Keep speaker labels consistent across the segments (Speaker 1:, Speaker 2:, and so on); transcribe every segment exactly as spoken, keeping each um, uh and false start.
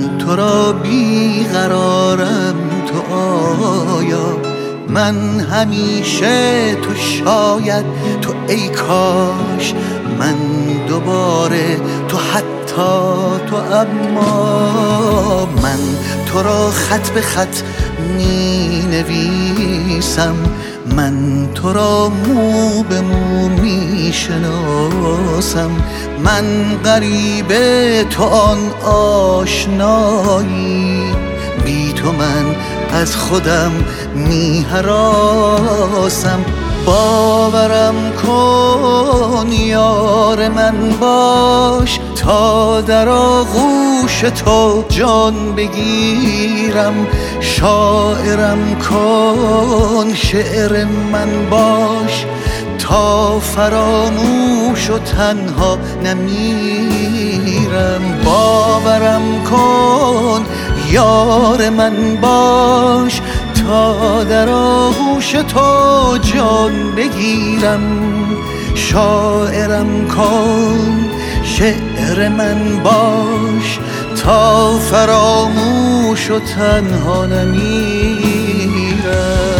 Speaker 1: تو را بیقرارم تو آیا؟ من همیشه تو شاید تو ای کاش، من دوباره تو حتی تو اما. من تو را خط به خط می نویسم، من تو را مو به مو می شناسم. من غریب تو آن آشنایی، بی تو من از خودم می هراسم. باورم کن یار من باش، تا در آغوش تو جان بگیرم. شاعرم کن شعر من باش، تا فراموش و تنها نمیرم. باورم کن یار من باش، تا در آغوش تو جان بگیرم. شاعرم کن شعر من باش، تا فراموش و تنها نمیرم.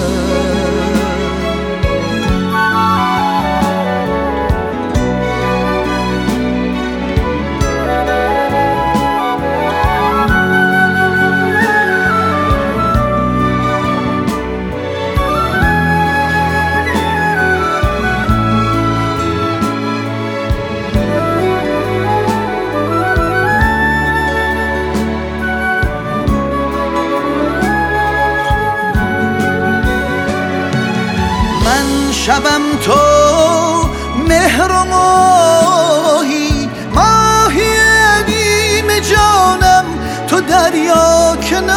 Speaker 1: شبم تو مهر و ماهی، ماهی عدیم جانم تو دریا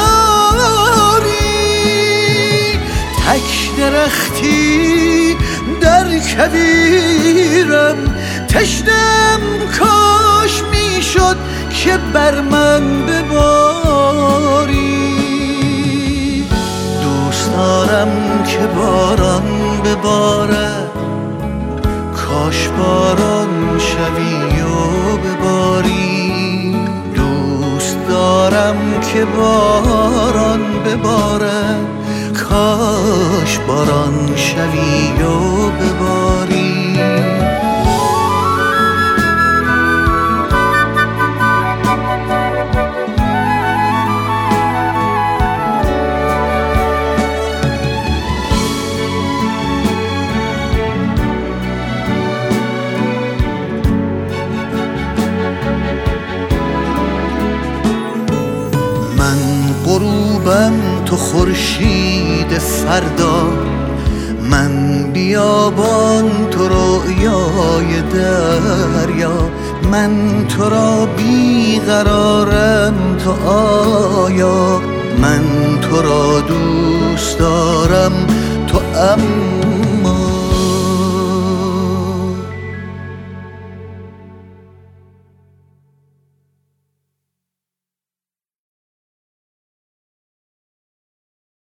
Speaker 1: کناری. تک درختی در کویرم، تشنم کاش میشد که بر من بباری. دوست دارم که باران ببارد، کاش باران شوی و بباری. دوست دارم که باران ببارد، کاش باران شوی و بباری. غروبم تو خورشید فردا، من بیابان تو رویای دریا. من تو را بیقرارم تو آیا؟ من تو را دوست دارم تو اما.